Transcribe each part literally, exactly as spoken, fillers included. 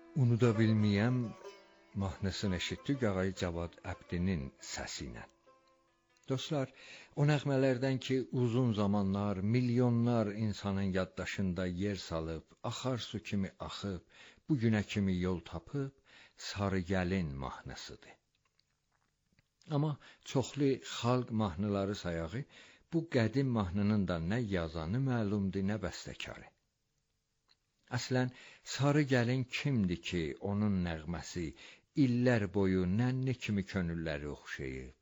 Unuda bilməyəm mahnısını eşitdik Ağay Cavad Əbdinin səsi ilə. Dostlar, o nəğmələrdən ki, uzun zamanlar, milyonlar insanın yaddaşında yer salıb, axar su kimi axıb, bugünə kimi yol tapıb, Sarı Gəlin mahnısıdır. Amma çoxlu xalq mahnıları sayağı, bu qədim mahnının da nə yazanı məlumdur, nə bəstəkarı. Əslən, Sarı Gəlin kimdir ki, onun nəğməsi illər boyu nənni kimi könülləri oxşayıb?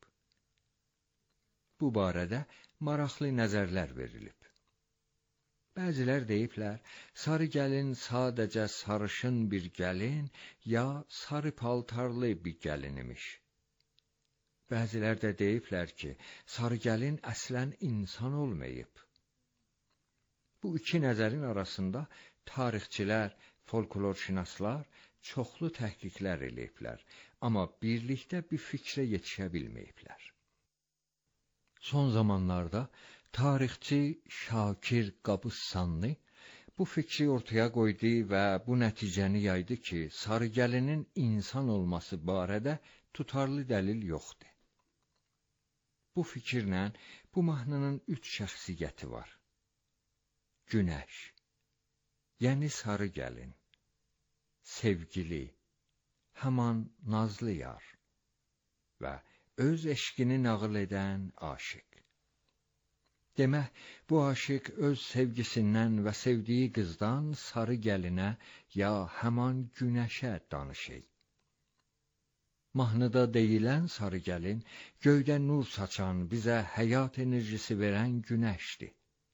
Bu barədə maraqlı nəzərlər verilib. Bəzilər deyiblər, Sarı Gəlin sadəcə sarışın bir gəlin, ya sarı paltarlı bir gəlin imiş. Bəzilər də deyiblər ki, Sarı Gəlin əslən insan olmayıb. Bu iki nəzərin arasında tarixçilər, folklorşünaslar çoxlu təhqiqlər eləyiblər, amma birlikdə bir fikrə yetişə bilməyiblər. Son zamanlarda tarixçi Şakir Qabussanlı bu fikri ortaya qoydu və bu nəticəni yaydı ki, Sarı Gəlinin insan olması barədə tutarlı dəlil yoxdur. Bu fikirlə bu mahnının üç şəxsiyyəti var. Günəş, yəni Sarı Gəlin, sevgili, həman nazlı yar və öz eşqini nağıl edən aşiq. Demək, bu aşiq öz sevgisindən və sevdiyi qızdan Sarı Gəlinə ya həman günəşə danışır. Mahnıda deyilən Sarı Gəlin, göydə nur saçan, bizə həyat enerjisi verən günəşdir.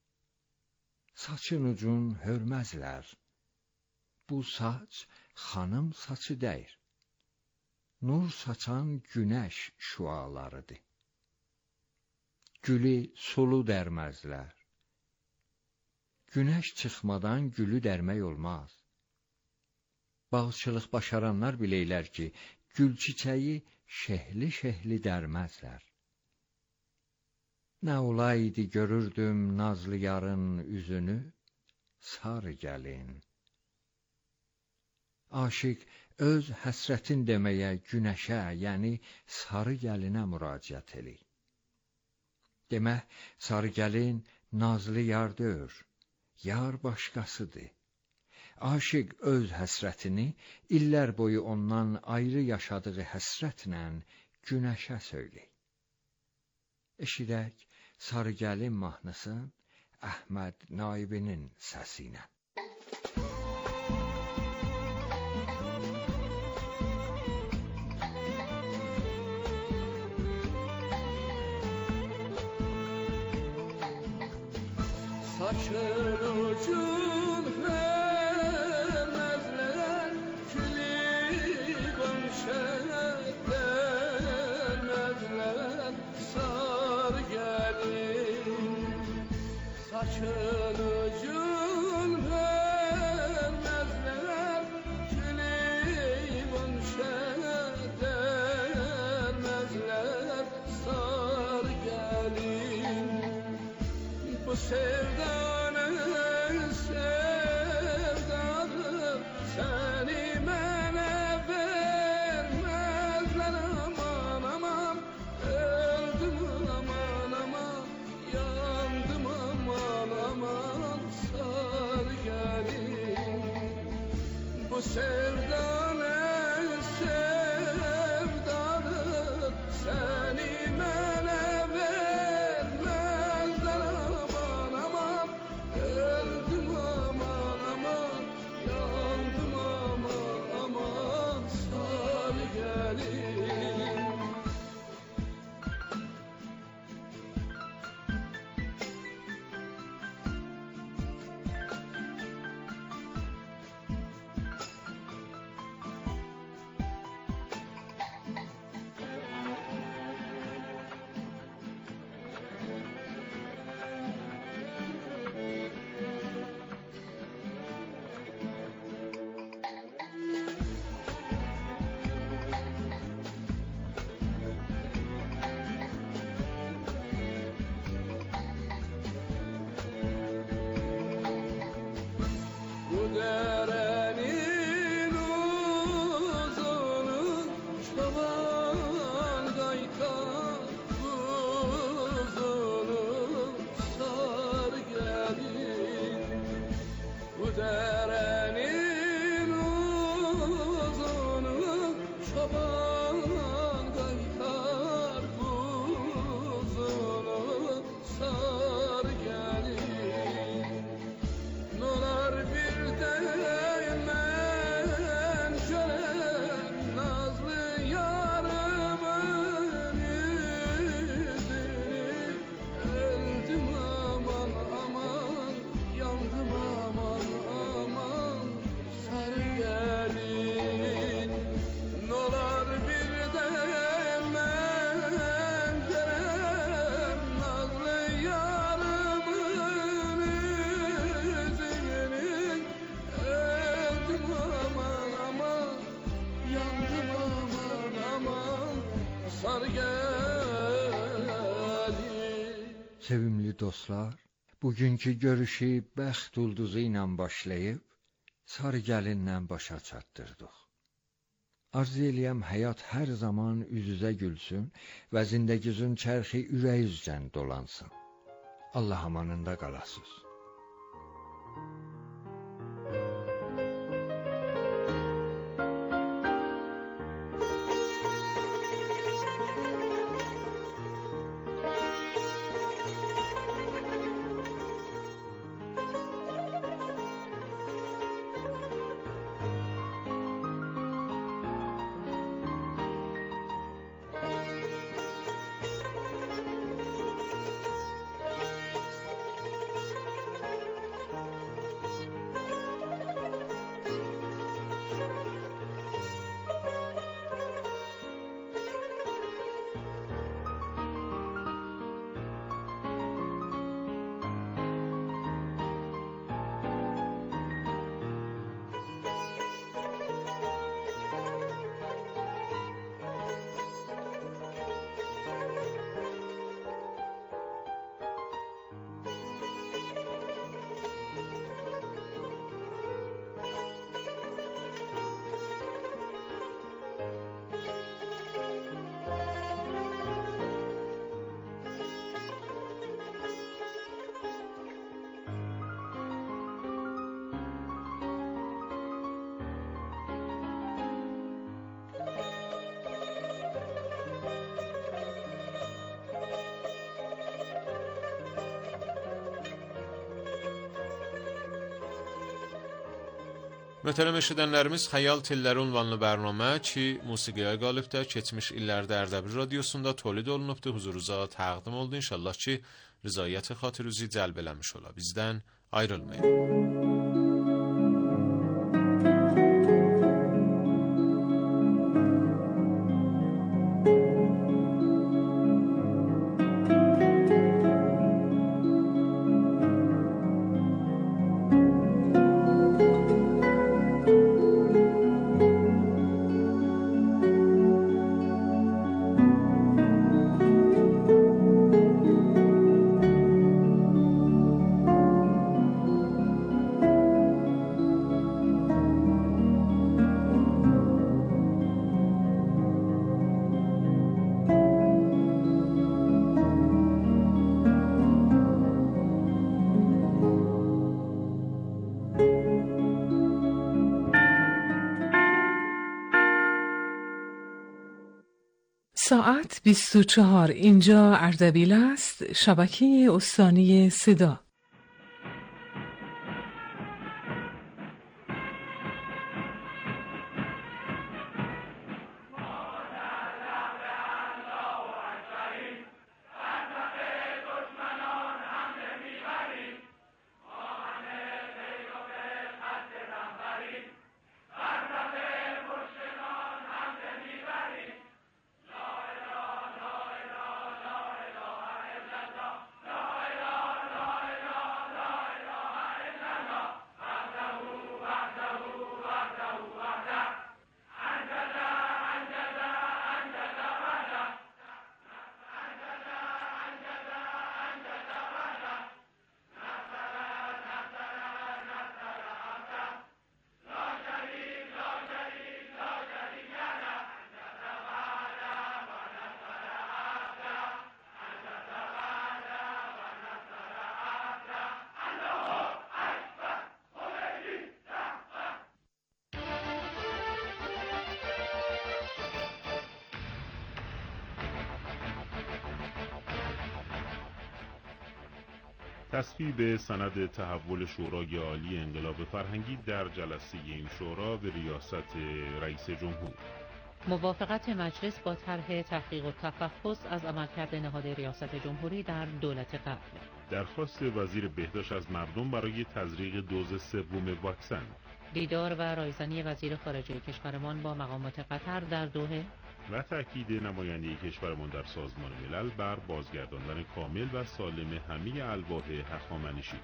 Saçın ucun hörməzlər, bu saç xanım saçı deyir. Nur saçan günəş şüalarıdır. Gülü sulu dərməzlər. Günəş çıxmadan gülü dərmək olmaz. Bağçılıq başaranlar biləylər ki, gül çiçəyi şehli-şehli dərməzlər. Nə olaydı görürdüm nazlı yarın üzünü, Sarı Gəlin. Aşiq öz həsrətin deməyə günəşə, yəni Sarı Gəlinə müraciət edir. Demək, Sarı Gəlin nazlı yar deyir, yar başqasıdır. Aşiq öz həsrətini illər boyu ondan ayrı yaşadığı həsrətlə günəşə söyləyir. Eşidək Sarı Gəlin mahnısı Əhməd Naibinin səsi ilə. Saçın ucun hörməzlər, külü qönşədən məzlər, Sarı Gəlin. Saçın ucun hörməzlər, külü qönşədən məzlər, Sarı Gəlin. Bu sevdanın sevdadır, səni mənə verməzlər, aman aman, öldüm aman aman, yandım aman aman, Sarı Gəlin. Bu sevdanın sevdadır, səni mənə derenin uzunu çoban kaytar kuzunu sar gelin nolar bir değmen şölen nazlı yarımın yüzünü öldüm aman aman yandım aman aman sar gelin nolar bir değmen şölen nazlı yarımın yüzünü öldüm aman aman yandım aman aman sar gelin. Sevimli dostlar, bugünkü görüşü bəxt ulduzu ilə başlayıb, sarı gəlinlə başa çatdırdıq. Arzu eləyəm həyat hər zaman üz-üzə gülsün və zindəgizin çərxi ürək üzcən dolansın. Allah amanında qalasız. Möhtərəm eşidənlərimiz, Xəyal Telləri ünvanlı bərnamə ki, musiqiyə qalibdə keçmiş illərdə Ərdəbil radiosunda tolid olunubdu, huzurunuza təqdim oldu. İnşallah ki, rızayət xatirinizi cəlb eləmiş ola. Bizdən ayrılmayın. ساعت بیست و چهار، اینجا اردبیل است، شبکه استانی صدا. تصویب سند تحول شورای عالی انقلاب فرهنگی در جلسه این شورا به ریاست رئیس جمهور. موافقت مجلس با طرح تحقیق و تفحص از عملکرد نهاد ریاست جمهوری در دولت قبل. درخواست وزیر بهداشت از مردم برای تزریق دوز سوم واکسن. دیدار و رایزنی وزیر خارجه کشورمان با مقامات قطر در دوحه و تأکید نماینده کشورمان در سازمان ملل بر بازگرداندن کامل و سالم همه الواح هخامنشی.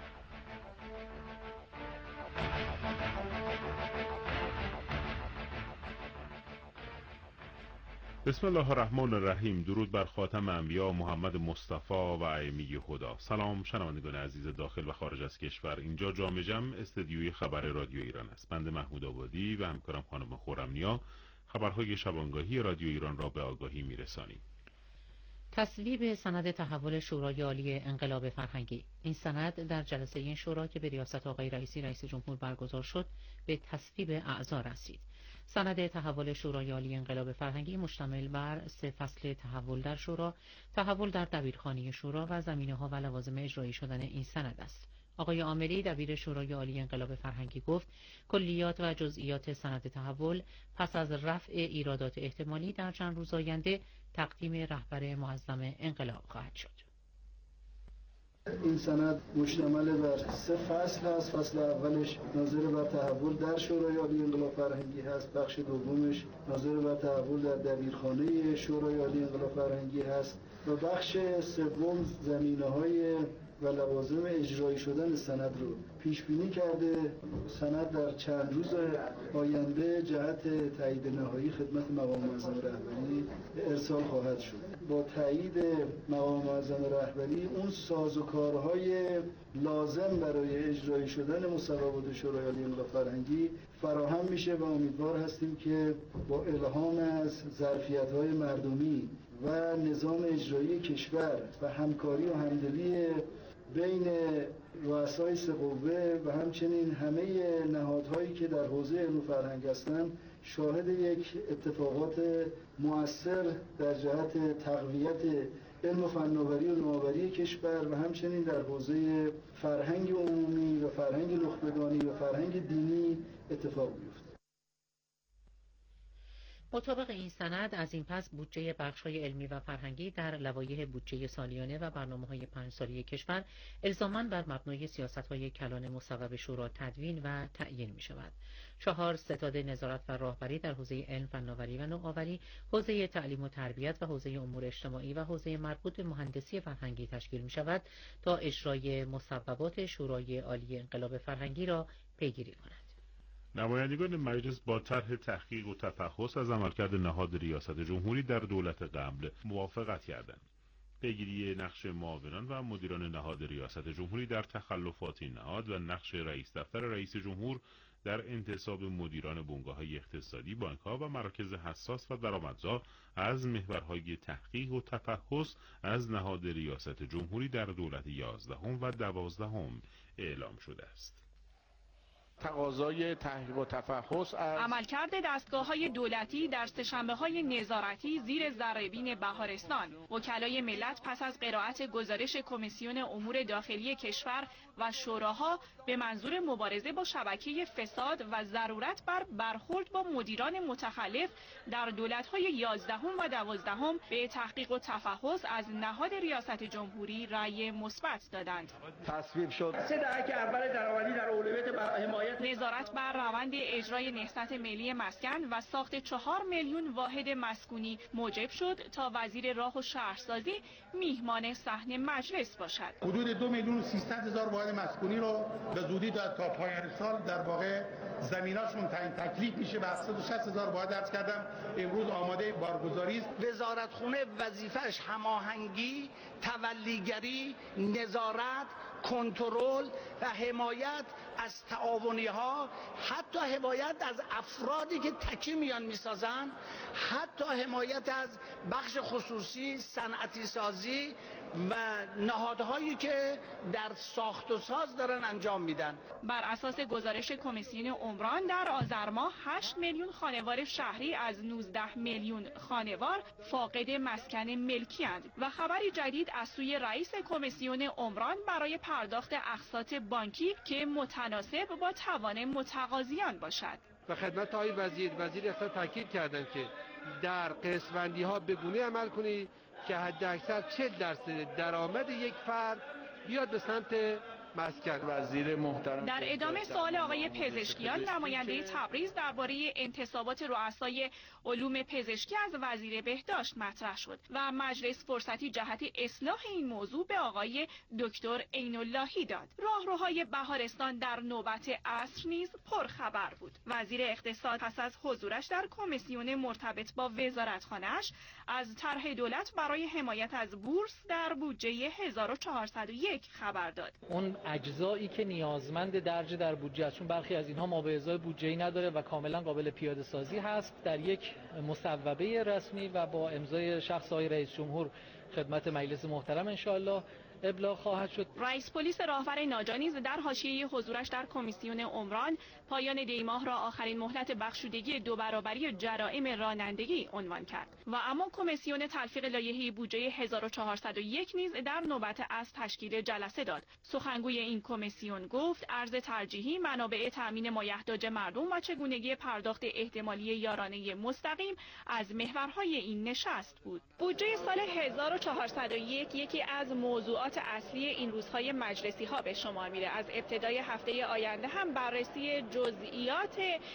بسم الله الرحمن الرحیم. درود بر خاتم انبیا محمد مصطفی و ائمه هدا. سلام شنوندگان عزیز داخل و خارج از کشور. اینجا جام جم استدیوی خبر رادیو ایران است. بنده محمود آبادی و همکارم خانم خرمنیا خبرهای شبانگاهی رادیو ایران را به آگاهی میرسانیم. تصویب سند تحول شورای عالی انقلاب فرهنگی. این سند در جلسه این شورا که به ریاست آقای رئیسی رئیس جمهور برگزار شد به تصویب اعضا رسید. سند تحول شورای عالی انقلاب فرهنگی مشتمل بر سه فصل تحول در شورا، تحول در دبیرخانه شورا و زمینه‌ها و لوازم اجرایی شدن این سند است. آقای عاملی دبیر شورای عالی انقلاب فرهنگی گفت کلیات و جزئیات سند تحول پس از رفع ایرادات احتمالی در چند روز آینده تقدیم رهبر معظم انقلاب خواهد شد. این سند مشتمل بر سه فصل است. فصل اولش ناظر بر تحول در شورای عالی انقلاب فرهنگی هست. بخش دومش ناظر بر تحول در دبیرخانه شورای عالی انقلاب فرهنگی هست و بخش سوم زمینه‌های و لوازم اجرایی شدن سند رو پیش بینی کرده. سند در چند روز آینده جهت تایید نهایی خدمت مقام معظم رهبری ارسال خواهد شد. با تایید مقام معظم رهبری اون سازوکارهای لازم برای اجرایی شدن مصوبات شورای عالی انقلاب فرهنگی فراهم میشه و امیدوار هستیم که با الهام از ظرفیت‌های مردمی و نظام اجرایی کشور و همکاری و همدلی بین رؤسای سه قوه و همچنین همه نهادهایی که در حوزه علم و فرهنگ هستند شاهد یک اتفاقات مؤثر در جهت تقویت علم و فناوری و نوآوری کشور و همچنین در حوزه فرهنگ عمومی و فرهنگ نخبگانی و فرهنگ دینی اتفاق بیفته. مطابق این سند از این پس بودجه بخش‌های علمی و فرهنگی در لوایح بودجه سالیانه و برنامه‌های پنج ساله کشور الزاماً بر مبنای سیاست‌های کلان مصوب شورا تدوین و تعیین می‌شود. چهار ستاد نظارت و راهبری در حوزه علم، فناوری و نوآوری، حوزه تعلیم و تربیت و حوزه امور اجتماعی و حوزه مربوط به مهندسی فرهنگی تشکیل می‌شود تا اجرای مصوبات شورای عالی انقلاب فرهنگی را پیگیری کند. نمایندگان مجلس با طرح تحقیق و تفحص از عملکرد نهاد ریاست جمهوری در دولت قبل موافقت کردند. پیگیری نقش معاونان و مدیران نهاد ریاست جمهوری در تخلفات این نهاد و نقش رئیس دفتر رئیس جمهور در انتصاب مدیران بنگاه‌های اقتصادی، بانک‌ها و مراکز حساس و درآمدزا از محورهای تحقیق و تفحص از نهاد ریاست جمهوری در دولت یازدهم و دوازدهم اعلام شده است. تقاضای تحقیق و تفحص از عملکرد دستگاه‌های دولتی در سه‌شنبه‌های نظارتی زیر ذره‌بین بهارستان. وکلای ملت پس از قرائت گزارش کمیسیون امور داخلی کشور و شوراها به منظور مبارزه با شبکه فساد و ضرورت بر برخورد با مدیران متخلف در دولت‌های یازدهم و دوازدهم به تحقیق و تفحص از نهاد ریاست جمهوری رأی مثبت دادند. تصویب شد سه دهه اول درآمدی در اولویت برای حمایت نظارت بر روند اجرای نهضت ملی مسکن و ساخت چهار میلیون واحد مسکونی موجب شد تا وزیر راه و شهرسازی میهمان صحن مجلس باشد. حدود دو میلیون و سیصد هزار واحد مسکونی رو به زودی تا پایان سال در واقع زمیناشون تعیین تکلیف میشه و هفتصد و شصت هزار واحد عرض کردم امروز آماده بارگذاری است. وزارتخونه وظیفه‌اش هماهنگی، تولیگری، نظارت، کنترل و حمایت از تعاونی‌ها، حتی حمایت از افرادی که تکی میان میسازن، حتی حمایت از بخش خصوصی، صنعتی سازی و نهادهایی که در ساخت و ساز دارن انجام میدن. بر اساس گزارش کمیسیون عمران در آذر ماه هشت میلیون خانوار شهری از نوزده میلیون خانوار فاقد مسکن ملکی اند و خبری جدید از سوی رئیس کمیسیون عمران برای پرداخت اقساط بانکی که متناسب با توان متقاضیان باشد. و خدمت آقای وزیر وزیر اقتصاد تاکید کردند که در قسمت‌بندی ها به گونه عمل کنید که حداکثر چهل درصد درآمد یک فرد بیاد به سمت مسکن. وزیر محترم در ادامه سوال آقای پزشکیان، نماینده تبریز درباره انتصابات رؤسای علوم پزشکی از وزیر بهداشت مطرح شد و مجلس فرصتی جهت اصلاح این موضوع به آقای دکتر عین اللهی داد. راهروهای بهارستان در نوبت عصر نیز پرخبر بود. وزیر اقتصاد پس از حضورش در کمیسیون مرتبط با وزارتخانه‌اش از طرح دولت برای حمایت از بورس در بودجه هزار و چهارصد و یک خبر داد. اون اجزایی که نیازمند درج در بودجه است، چون برخی از اینها ما به ازای بودجه‌ای نداره و کاملا قابل پیاده سازی هست، در یک مصوبه رسمی و با امضای شخص آقای رئیس جمهور خدمت مجلس محترم انشاءالله ابلاغ خواهد شد. رئیس پلیس راهور ناجا در حاشیه حضورش در کمیسیون عمران پایان دیماه را آخرین مهلت بخشودگی دو برابری جرائم رانندگی عنوان کرد و اما کمیسیون تلفیق لایحه بودجه هزار و چهارصد و یک نیز در نوبت از تشکیل جلسه داد. سخنگوی این کمیسیون گفت ارز ترجیحی منابع تامین مایحتاج مردم و چگونگی پرداخت احتمالی یارانه مستقیم از محورهای این نشست بود. بودجه سال هزار و چهارصد و یک یکی از موضوعات اصلی این روزهای مجلسی ها به شمار میره. از ابتدای هفته آینده هم بررسی جزئیات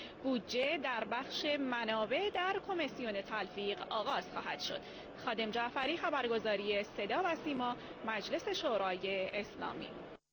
بودجه در بخش منابع در کمیسیون تلفیق آغاز خواهد شد. خادم جعفری، خبرگزاری صدا و سیما، مجلس شورای اسلامی.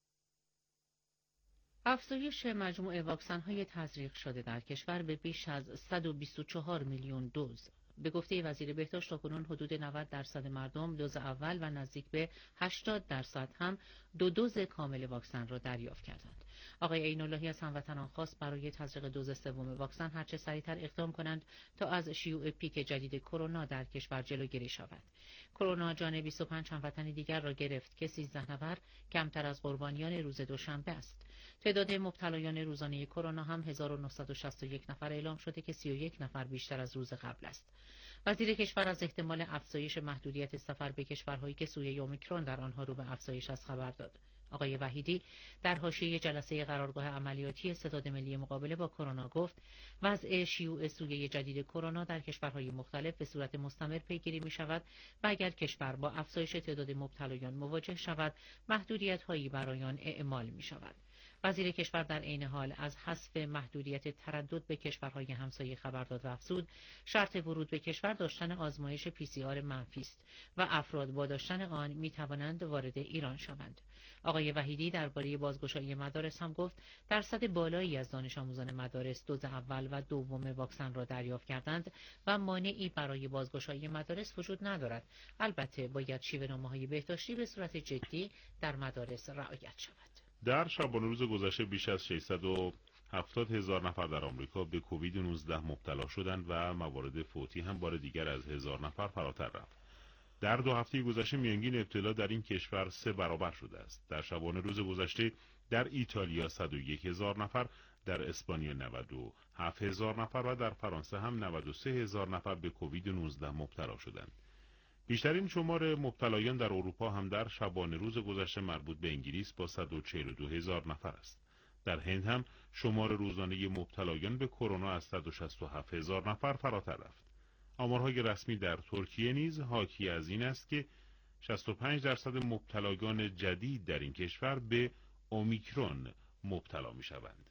افزایش مجموع واکسن‌های تزریق شده در کشور به بیش از صد و بیست و چهار میلیون دوز. به گفته وزیر بهداشت تاکنون حدود نود درصد مردم دوز اول و نزدیک به هشتاد درصد هم دو دوز کامل واکسن را دریافت کردند. آقای عین اللهی از هموطنان خواست برای تزریق دوز سوم واکسن هرچه سریعتر اقدام کنند تا از شیوع پیک جدید کرونا در کشور جلوگیری شود. کرونا جان بیست و پنج هموطن دیگر را گرفت که سیزده نفر کمتر از قربانیان روز دوشنبه است. تعداد مبتلایان روزانه کرونا هم هزار و نهصد و شصت و یک نفر اعلام شده که سی و یک نفر بیشتر از روز قبل است. وزیر کشور از احتمال افزایش محدودیت سفر به کشورهایی که سویه اومیکرون در آنها رو به افزایش است خبر داد. آقای وحیدی در حاشیه جلسه قرارگاه عملیاتی ستاد ملی مقابله با کرونا گفت وضع شیوع سویه جدید کرونا در کشورهای مختلف به صورت مستمر پیگیری می شود و اگر کشور با افزایش تعداد مبتلایان مواجه شود محدودیت‌هایی برای آن اعمال می شود. وزیر کشور در عین حال از حذف محدودیت تردد به کشورهای همسایه خبر داد و افزود شرط ورود به کشور داشتن آزمایش پی سی آر منفی است و افراد با داشتن آن می توانند وارد ایران شوند. آقای وحیدی درباره بازگشایی مدارس هم گفت درصد بالایی از دانش آموزان مدارس دوز اول و دوم واکسن را دریافت کردند و مانعی برای بازگشایی مدارس وجود ندارد. البته باید شیوه‌نامه‌های بهداشتی به صورت جدی در مدارس رعایت شود. در شبانه روز گذشته بیش از ششصد و هفتاد هزار نفر در آمریکا به کووید نوزده مبتلا شدند و موارد فوتی هم بار دیگر از هزار نفر فراتر رفت. در دو هفته گذشته میانگین ابتلا در این کشور سه برابر شده است. در شبانه روز گذشته در ایتالیا صد و یک هزار نفر، در اسپانیا نود و هفت هزار نفر و در فرانسه هم نود و سه هزار نفر به کووید نوزده مبتلا شدند. بیشترین شمار مبتلایان در اروپا هم در شبانه روز گذشته مربوط به انگلیس با صد و چهل و دو هزار نفر است. در هند هم شمار روزانه مبتلایان به کرونا از صد و شصت و هفت هزار نفر فراتر رفت. آمارهای رسمی در ترکیه نیز حاکی از این است که شصت و پنج درصد مبتلایان جدید در این کشور به اومیکرون مبتلا می شوند.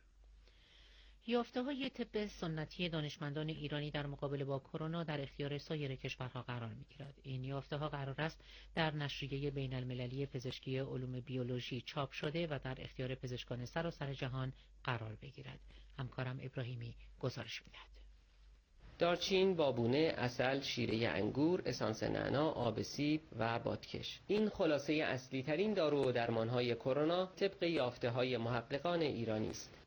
یافته‌های طب سنتی دانشمندان ایرانی در مقابله با کرونا در اختیار سایر کشورها قرار می‌گیرد. این یافته‌ها قرار است در نشریه بین‌المللی پزشکی علوم بیولوژی چاپ شده و در اختیار پزشکان سراسر جهان قرار بگیرد. همکارم ابراهیمی گزارش می‌دهد. دارچین، بابونه، عسل، شیره انگور، اسانس نعنا، آب سیب و بادکش. این خلاصه اصلی ترین دارو و درمان‌های کرونا طبق یافته‌های محققان ایرانی است.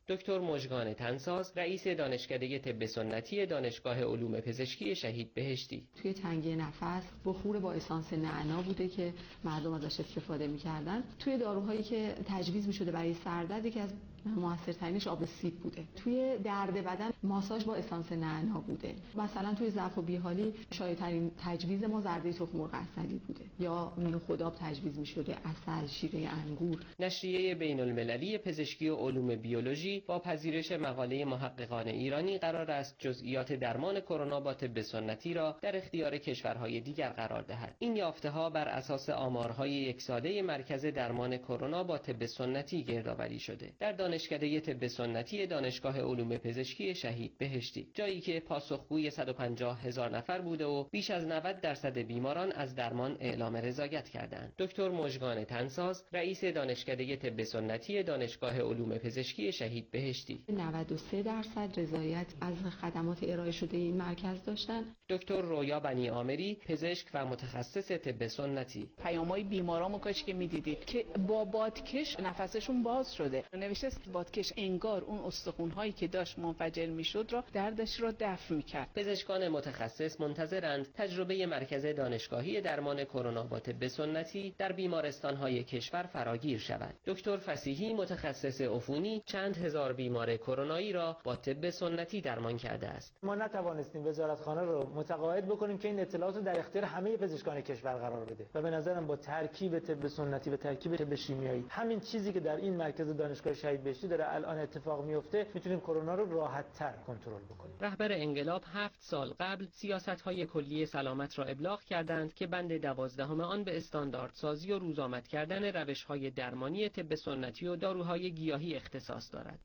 دکتر مژگان تنساز، رئیس دانشکده طب سنتی دانشگاه علوم پزشکی شهید بهشتی: توی تنگی نفس بخور با اسانس نعنا بوده که مردم ازش استفاده می‌کردن. توی داروهایی که تجویز می‌شده برای سردرد که از موثرترینش آب سیب بوده. توی درد بدن ماساژ با اسانس نعنا بوده. مثلا توی ضعف و بیحالی شایع‌ترین تجویز ما زرده تخم مرغ عسلی بوده یا مینو خداب تجویز می‌شده، عسل، شیره انگور. نشریه بین‌المللی پزشکی و علوم بیولوژی با پذیرش مقاله محققان ایرانی قرار است جزئیات درمان کرونا با طب سنتی را در اختیار کشورهای دیگر قرار دهد. این یافته‌ها بر اساس آمارهای یک ساله مرکز درمان کرونا با طب سنتی گردآوری شده. در دانشکده طب سنتی دانشگاه علوم پزشکی شهید بهشتی، جایی که پاسخگوی صد و پنجاه هزار نفر بوده و بیش از نود درصد بیماران از درمان اعلام رضایت کردند. دکتر مژگان تنساز، رئیس دانشکده طب سنتی دانشگاه علوم پزشکی شهید بهشتی: نود و سه درصد رضایت از خدمات ارائه شده این مرکز داشتن. دکتر رویا بنی آمری، پزشک و متخصص طب سنتی: پیام‌های بیمارامو کاش که می‌دیدید که با بادکش نفسشون باز شده. نوشته است بادکش انگار اون استخوان‌هایی که داشت منفجر می‌شد را دردش را دفع می‌کرد. پزشکان متخصص منتظرند تجربه مرکز دانشگاهی درمان کرونا با طب سنتی در بیمارستان‌های کشور فراگیر شود. دکتر فصیحی، متخصص عفونی، چند هزار بیمار کرونایی را با طب سنتی درمان کرده است. ما نتوانستیم وزارتخانه رو متقاعد بکنیم که این اطلاعات رو در اختیار همه پزشکان کشور قرار بده و به نظرم با ترکیب طب سنتی و ترکیب طب شیمیایی، همین چیزی که در این مرکز دانشگاه شهید بهشتی داره الان اتفاق میفته، میتونیم کرونا رو راحت‌تر کنترل بکنیم. رهبر انقلاب هفت سال قبل سیاست‌های کلی سلامت را ابلاغ کردند که بند دوازدهم آن به استانداردسازی و روزآمد کردن روش‌های درمانی طب سنتی و داروهای گیاهی اختصاص دارد.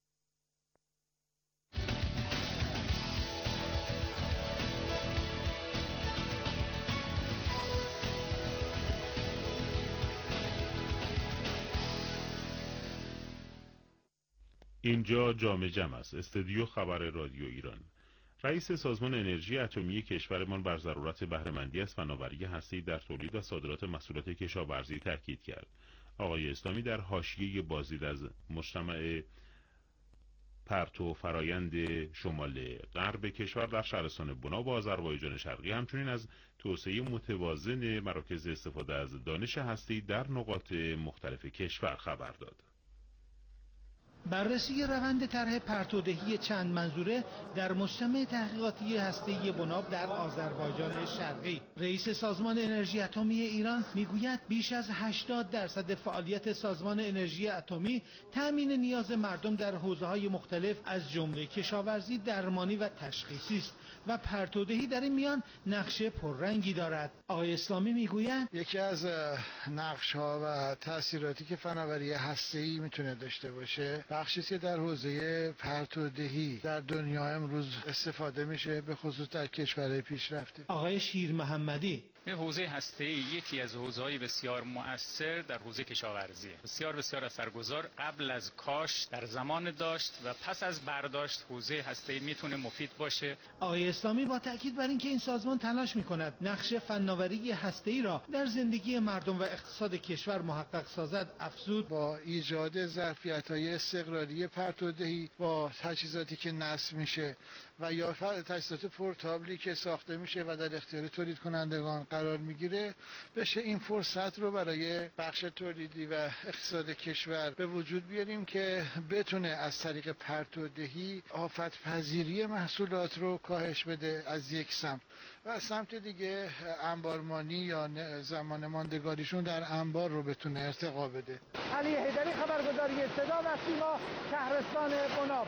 اینجا جام جم است، استودیو خبر رادیو ایران. رئیس سازمان انرژی اتمی کشورمان بر ضرورت بهره‌مندی از فناوری هسته‌ای در تولید و صادرات محصولات کشاورزی تاکید کرد. آقای اسلامی در حاشیه بازدید از مجتمع پرتو فرایند شمال غرب کشور در شهرستان بنا با آذربایجان شرقی، همچنین از توسعه متوازن مراکز استفاده از دانش هسته‌ای در نقاط مختلف کشور خبر داد. بررسی روند طرح پرتودهی چند منظوره در مجتمع تحقیقاتی هسته‌ای بناب در آذربایجان شرقی. رئیس سازمان انرژی اتمی ایران میگوید بیش از هشتاد درصد فعالیت سازمان انرژی اتمی تامین نیاز مردم در حوزه‌های مختلف از جمله کشاورزی، درمانی و تشخیصی است و پرتودهی در این میان نقش پررنگی دارد. آقای اسلامی میگوید یکی از نقش‌ها و تأثیراتی که فناوری هسته‌ای میتونه داشته باشه بخشی که در حوزه پرتودهی در دنیا امروز استفاده میشه، به خصوص در کشورهای پیشرفته. آقای شیر محمدی: حوزه هسته‌ای یکی از حوزه‌های بسیار مؤثر در حوزه کشاورزی، بسیار بسیار اثرگذار. قبل از کاش در زمان داشت و پس از برداشت حوزه هسته‌ای میتونه مفید باشه. آقای اسلامی با تاکید بر اینکه این سازمان تلاش میکند نقش فناوری هسته‌ای را در زندگی مردم و اقتصاد کشور محقق سازد افزود: با ایجاد ظرفیت‌های استقلالی پرتودهی با تجهیزاتی که نصب میشه و یا تجهیزات پورتابلی که ساخته میشه و در اختیار تولید کنندگان قرار میگیره، بشه این فرصت رو برای بخش تولیدی و اقتصاد کشور به وجود بیاریم که بتونه از طریق پرتودهی آفت پذیری محصولات رو کاهش بده از یک سمت و از سمت دیگه انبارمانی یا زمان ماندگاریشون در انبار رو بتونه ارتقا بده. علی حیدری، خبرگزاری صدا و سیما، شهرستان بناب.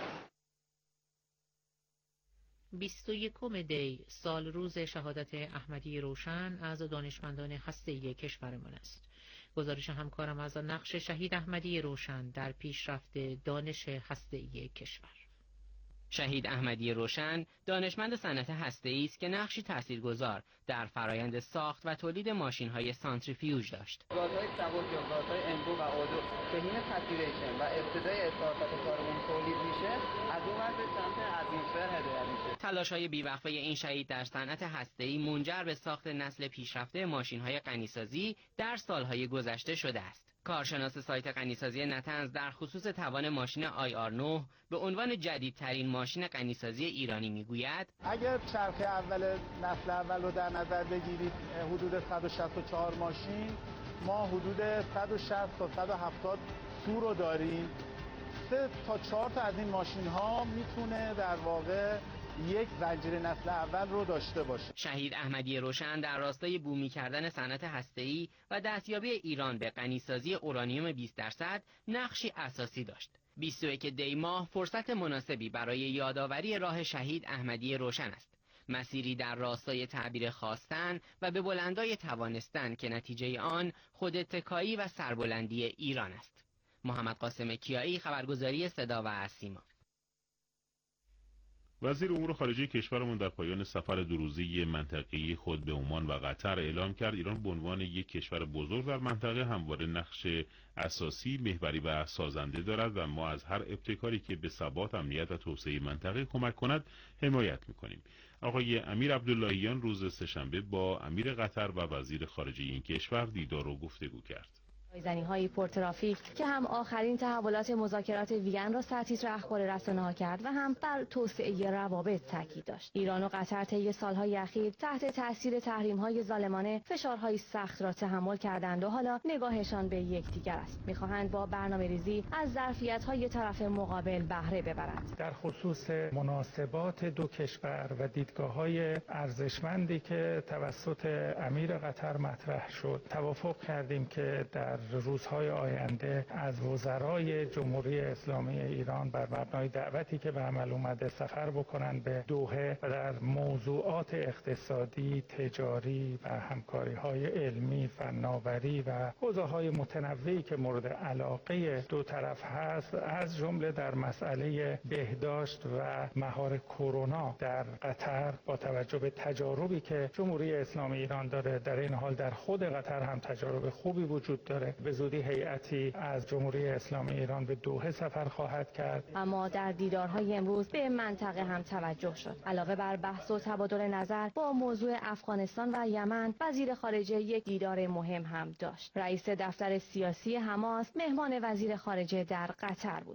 بیست و یکم دی سال روز شهادت احمدی روشن از دانشمندان هسته‌ای کشورمان است. گزارش همکارم از نقش شهید احمدی روشن در پیشرفت دانش هسته‌ای کشور. شهید احمدی روشن دانشمند صنعت هسته‌ای است که نقشی تاثیرگذار در فرایند ساخت و تولید ماشین‌های سانتریفیوژ داشت. گازهای سبک یا گازهای انبو و آدو که حین سچوریشن و ابتدای استارتاپ کارمون تولید میشه، از اون ور به سمت اتمسفر هدایت میشه. تلاش‌های بی‌وقفه این شهید در صنعت هسته‌ای منجر به ساخت نسل پیشرفته ماشین‌های غنیسازی در سال‌های گذشته شده است. کارشناس سایت غنیسازی نتنز در خصوص توان ماشین آی آر نه به عنوان جدیدترین ماشین غنیسازی ایرانی میگوید اگر چرخه اول نسل اول رو در نظر بگیرید حدود صد و شصت و چهار ماشین، ما حدود صد و شصت تا صد و هفتاد سو رو داریم. سه تا چهار تا از این ماشین ها میتونه در واقع یک زنجیره نسل اول رو داشته باشه. شهید احمدی روشن در راستای بومی کردن صنعت هسته‌ای و دستیابی ایران به غنیسازی اورانیوم بیست درصد نقشی اساسی داشت. بیست و یک دی ماه فرصت مناسبی برای یادآوری راه شهید احمدی روشن است. مسیری در راستای تعبیر خواستن و به بلندای توانستن که نتیجه آن خود اتکایی و سربلندی ایران است. محمد قاسم کیایی، خبرگزاری صدا و سیما. وزیر امور خارجه کشورمون در پایان سفر دو روزه منطقه‌ای خود به عمان و قطر اعلام کرد ایران به عنوان یک کشور بزرگ در منطقه همواره نقش اساسی، محوری و سازنده دارد و ما از هر ابتکاری که به ثبات، امنیت و توسعه منطقه کمک کند حمایت می‌کنیم. آقای امیر عبداللهیان روز سه‌شنبه با امیر قطر و وزیر خارجه این کشور دیدار و گفتگو کرد. پایزنی‌های پرترافیک که هم آخرین تحولات مذاکرات وین را سرتیتر اخبار رسانه‌ها کرد و هم بر توسعه روابط تاکید داشت. ایران و قطر طی سال‌های اخیر تحت تاثیر تحریم‌های ظالمانه فشارهای سخت را تحمل کردند و حالا نگاهشان به یکدیگر است. می‌خواهند با برنامه‌ریزی از ظرفیت‌های طرف مقابل بهره ببرند. در خصوص مناسبات دو کشور و دیدگاه‌های ارزشمندی که توسط امیر قطر مطرح شد، توافق کردیم که در روزهای آینده از وزرای جمهوری اسلامی ایران بر مبنای دعوتی که به عمل اومده سفر بکنند به دوحه و در موضوعات اقتصادی، تجاری و همکاری‌های علمی، فناوری و حوزه‌های متنوعی که مورد علاقه دو طرف هست، از جمله در مسئله بهداشت و مهار کرونا در قطر با توجه به تجاربی که جمهوری اسلامی ایران داره، در این حال در خود قطر هم تجارب خوبی وجود داره. به زودی هیئتی از جمهوری اسلامی ایران به دوحه سفر خواهد کرد. اما در دیدارهای امروز به منطقه هم توجه شد. علاوه بر بحث و تبادل نظر با موضوع افغانستان و یمن، وزیر خارجه یک دیدار مهم هم داشت. رئیس دفتر سیاسی حماس مهمان وزیر خارجه در قطر بود.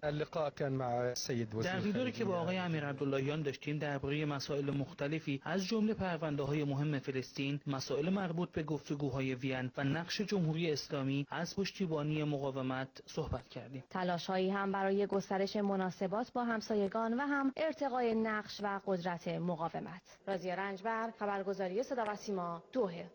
در دیداری که با آقای امیر عبداللهیان داشتیم درباره مسائل مختلفی از جمله پرونده‌های مهم فلسطین، مسائل مربوط به گفتگوهای وین و نقش جمهوری اسلامی از پشتیبانی مقاومت صحبت کردیم. تلاش‌هایی هم برای گسترش مناسبات با همسایگان و هم ارتقای نقش و قدرت مقاومت. رازیه رنجبر، خبرگزاری صدا و سیما، دوحه.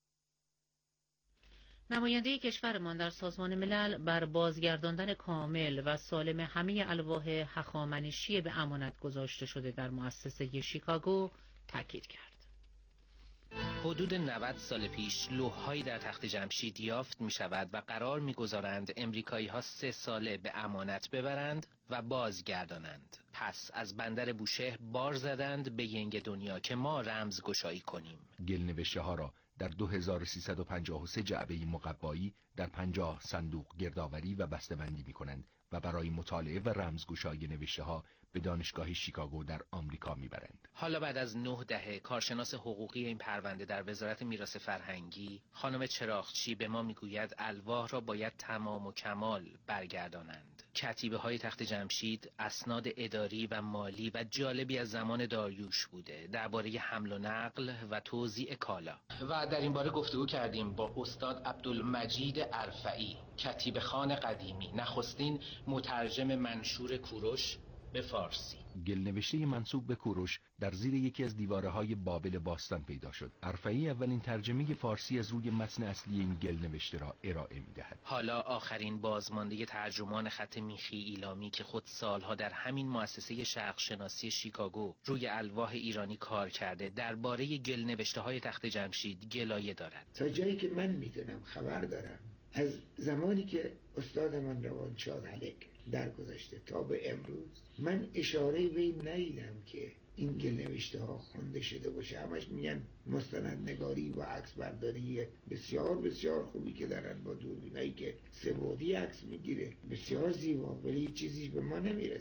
نماینده کشورمان در سازمان ملل بر بازگرداندن کامل و سالم همه الواح هخامنشی به امانت گذاشته شده در مؤسسه شیکاگو تاکید کرد. حدود نود سال پیش لوح‌هایی در تخت جمشید یافت می شود و قرار می گذارند امریکایی ها سه ساله به امانت ببرند و بازگردانند. پس از بندر بوشهر بار زدند به ینگ دنیا که ما رمزگشایی کنیم. گلنوشته ها را در دو هزار و سیصد و پنجاه و سه جعبه مقبایی در پنجاه صندوق گردآوری و بسته‌بندی می کنند و برای مطالعه و رمزگشایی نوشته ها به دانشگاه شیکاگو در آمریکا میبرند. حالا بعد از نه دهه کارشناس حقوقی این پرونده در وزارت میراث فرهنگی خانم چراغچی به ما میگوید الواح را باید تمام و کمال برگردانند. کتیبه های تخت جمشید اسناد اداری و مالی و جالبی از زمان داریوش بوده درباره حمل و نقل و توزیع کالا. و در این باره گفتگو کردیم با استاد عبدالمجید ارفعی، کتیبه خان قدیمی، نخستین مترجم منشور کوروش به فارسی. گلنوشته منسوب به کوروش در زیر یکی از دیواره‌های بابل باستان پیدا شد. ارفعی اولین ترجمه فارسی از روی متن اصلی این گلنوشته را ارائه می‌دهد. حالا آخرین بازمانده ترجمان خط میخی ایلامی که خود سالها در همین مؤسسه شرق شناسی شیکاگو روی الواح ایرانی کار کرده درباره گلنوشته‌های تخت جمشید گلایه دارد. تا جایی که من میدونم خبر دارم از زمانی که استادمان روانشاد هلک درگذشته تا به امروز من اشاره به این ندیدم که این گلنوشته ها خونده شده باشه. همش میگن مستندنگاری و عکس برداری بسیار بسیار خوبی که دارن با دوربینایی که سه بعدی عکس میگیره، بسیار زیبا، ولی چیزی به ما نمیرسه.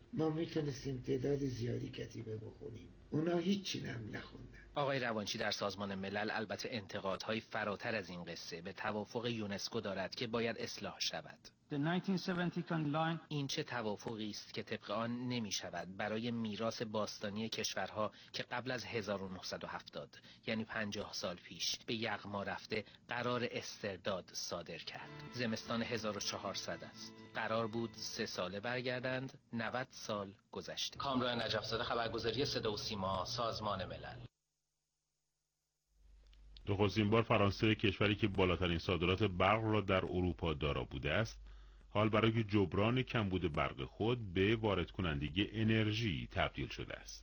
ما میتونستیم تعداد زیادی کتیبه بخونیم. اونا هیچی هم نخوندن. آقای روانچی در سازمان ملل البته انتقادهای فراتر از این قصه به توافق یونسکو دارد که باید اصلاح شود. این چه توافقی است که طبق آن نمی شود برای میراث باستانی کشورها که قبل از هزار و نهصد و هفتاد یعنی پنجاه سال پیش به یغما رفته قرار استرداد صادر کرد. زمستان هزار و چهارصد است. قرار بود سه ساله برگردند. نود سال گذشته. کامران نجف‌زاده، خبرگزاری صدا و سیما، سازمان ملل. نخستین بار فرانسه، کشوری که بالاترین صادرات برق را در اروپا دارا بوده است، حال برای جبران کمبود برق خود به وارد کنندگی انرژی تبدیل شده است.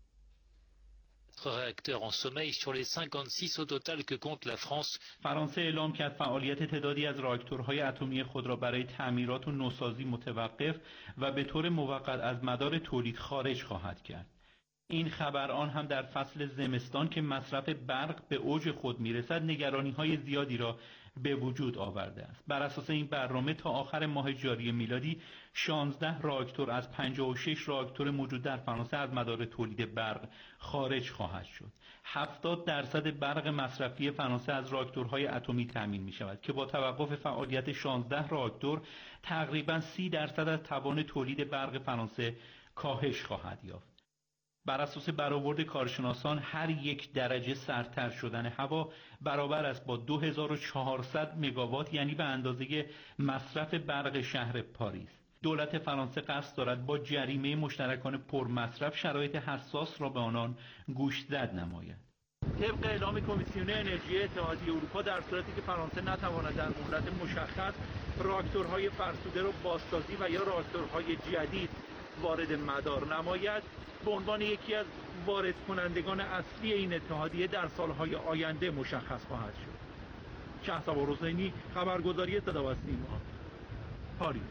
فرانسه اعلام کرد فعالیت تعدادی از راکتورهای اتمی خود را برای تعمیرات و نوسازی متوقف و به طور موقت از مدار تولید خارج خواهد کرد. این خبر آن هم در فصل زمستان که مصرف برق به اوج خود میرسد نگرانی‌های زیادی را به وجود آورده است. بر اساس این برنامه تا آخر ماه جاری میلادی شانزده راکتور از پنجاه و شش راکتور موجود در فرانسه از مدار تولید برق خارج خواهد شد. هفتاد درصد برق مصرفی فرانسه از راکتورهای اتمی تامین می شود که با توقف فعالیت شانزده راکتور تقریباً سی درصد از توان تولید برق فرانسه کاهش خواهد یافت. بر اساس برآورد کارشناسان هر یک درجه سردتر شدن هوا برابر است با دو هزار و چهارصد مگاوات، یعنی به اندازه مصرف برق شهر پاریس. دولت فرانسه قصد دارد با جریمه مشترکان پرمصرف شرایط حساس را به آنان گوشزد نماید. طبق اعلام کمیسیون انرژی اتحادیه اروپا در صورتی که فرانسه نتواند در مهلت مشخص راکتورهای فرسوده را بازسازی و یا راکتورهای جدید وارد مدار نماید، به عنوان یکی از وارد کنندگان اصلی این اتحادیه در سالهای آینده مشخص خواهد شد. شهسوار حسینی، خبرگزاری صدا و سیما، پاریس.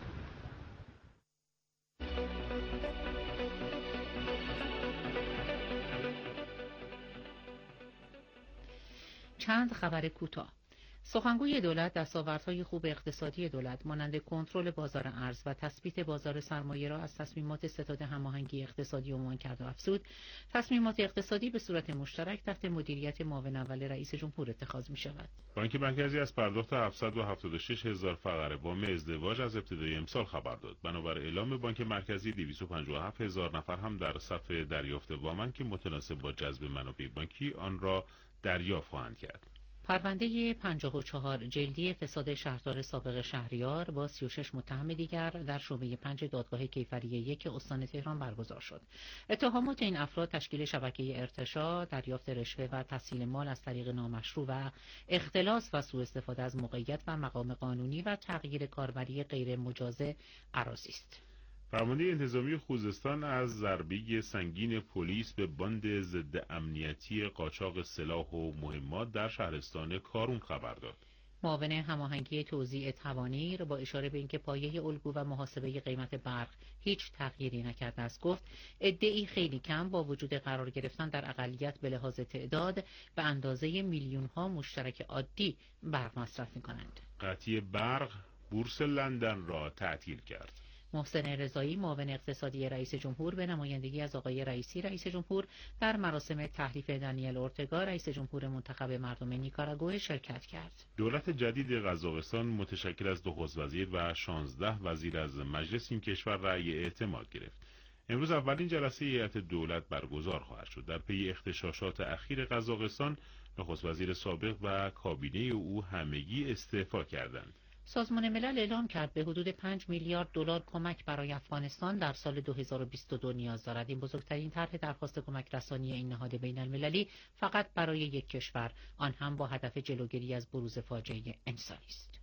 چند خبر کوتاه. سخنگوی دولت دستاوردهای خوب اقتصادی دولت مانند کنترل بازار ارز و تثبیت بازار سرمایه را از تصمیمات ستاد هماهنگی اقتصادی عنوان کرد و افزود تصمیمات اقتصادی به صورت مشترک تحت مدیریت معاون اول رئیس جمهور اتخاذ می شود. بانک مرکزی از پرداخت هفتصد و هفتاد و شش هزار فقره وام ازدواج از ابتدای امسال خبر داد. بنابر اعلام بانک مرکزی دویست و پنجاه و هفت هزار نفر هم در صف دریافت وامند که متناسب با جذب منابع بانکی آن را دریافت خواهند کرد. پرونده پنجاه و چهار جلدی فساد شهردار سابق شهریار با سی و شش متهم دیگر در شعبه پنج دادگاه کیفری یک استان تهران برگزار شد. اتهامات این افراد تشکیل شبکه ارتشاء، دریافت رشوه و تسهیل مال از طریق نامشروع و اختلاس و سوء استفاده از موقعیت و مقام قانونی و تغییر کاربری غیر مجاز اراضی است. فرمانده انتظامی خوزستان از ضربه سنگین پلیس به باند ضد امنیتی قاچاق سلاح و مهمات در شهرستان کارون خبر داد. معاون هماهنگی توزیع توانیر با اشاره به اینکه پایه الگو و محاسبه قیمت برق هیچ تغییری نکرده است گفت عده‌ای خیلی کم با وجود قرار گرفتن در اقلیت به لحاظ تعداد به اندازه میلیون ها مشترک عادی برق مصرف می‌کنند. قطعی برق بورس لندن را تعطیل کرد. محسن رضایی معاون اقتصادی رئیس جمهور به نمایندگی از آقای رئیسی رئیس جمهور در مراسم تحلیف دانیل اورتگا رئیس جمهور منتخب مردم نیکاراگوئه شرکت کرد. دولت جدید قزاقستان متشکل از نخست وزیر و شانزده وزیر از مجلس این کشور رأی اعتماد گرفت. امروز اولین جلسه هیئت دولت برگزار خواهد شد. در پی اغتشاشات اخیر قزاقستان نخست وزیر سابق و کابینه او همگی استعفا کردند. سازمان ملل اعلام کرد به حدود پنج میلیارد دلار کمک برای افغانستان در سال دو هزار و بیست و دو نیاز دارد. این بزرگترین طرح درخواست کمک رسانی این نهاد بین المللی فقط برای یک کشور، آن هم با هدف جلوگیری از بروز فاجعه انسانی است.